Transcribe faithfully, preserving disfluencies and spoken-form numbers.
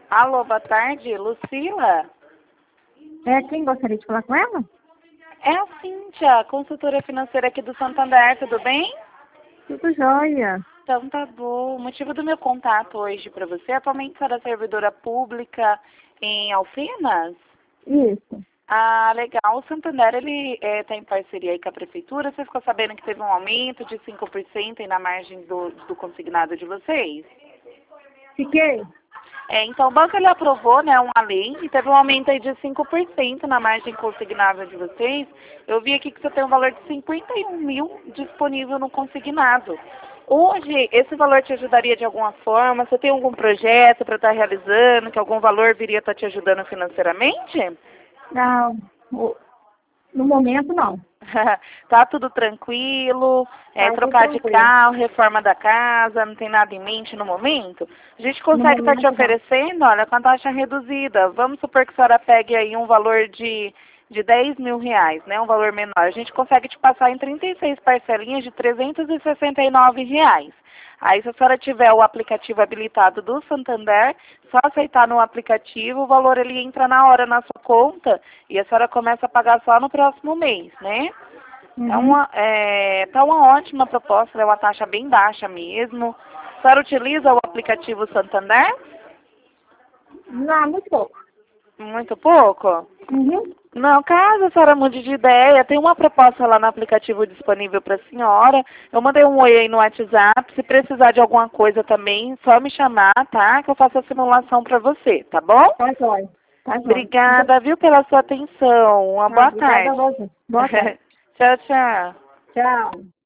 Alô, boa tarde, Lucila? É, quem gostaria de falar com ela? É a Cíntia, consultora financeira aqui do Santander, tudo bem? Tudo jóia. Então tá bom. O motivo do meu contato hoje para você, atualmente você é servidora pública em Alfenas? Isso. Ah, legal. O Santander, ele está em parceria aí com a prefeitura. Você ficou sabendo que teve um aumento de cinco por cento aí na margem do, do consignado de vocês? Fiquei. É, então o banco ele aprovou, né, uma lei e teve um aumento aí de cinco por cento na margem consignável de vocês. Eu vi aqui que você tem um valor de cinquenta e um mil disponível no consignado. Hoje, esse valor te ajudaria de alguma forma? Você tem algum projeto para estar realizando, que algum valor viria estar te ajudando financeiramente? Não, o- no momento não. Tá tudo tranquilo, é, Tá tudo trocar de tranquilo. carro, reforma da casa, não tem nada em mente no momento? A gente No consegue estar te momento não. oferecendo, olha, com a taxa reduzida. Vamos supor que a senhora pegue aí um valor de, de dez mil reais, né, um valor menor. A gente consegue te passar em trinta e seis parcelinhas de trezentos e sessenta e nove reais. Aí, se a senhora tiver o aplicativo habilitado do Santander, só aceitar no aplicativo, o valor ele entra na hora na sua conta e a senhora começa a pagar só no próximo mês, né? É Uhum. uma, é, tá uma ótima proposta, é uma taxa bem baixa mesmo. A senhora utiliza o aplicativo Santander? Não, muito pouco. Muito pouco? Uhum. Não, caso a senhora mude de ideia, tem uma proposta lá no aplicativo disponível para a senhora. Eu mandei um oi aí no WhatsApp. Se precisar de alguma coisa também, só me chamar, tá? Que eu faço a simulação para você, tá bom? Tá jóia. Tá jóia. Obrigada, viu, pela sua atenção. Uma Tá, boa obrigada a tarde. você. Boa tarde. Tchau, tchau. Tchau.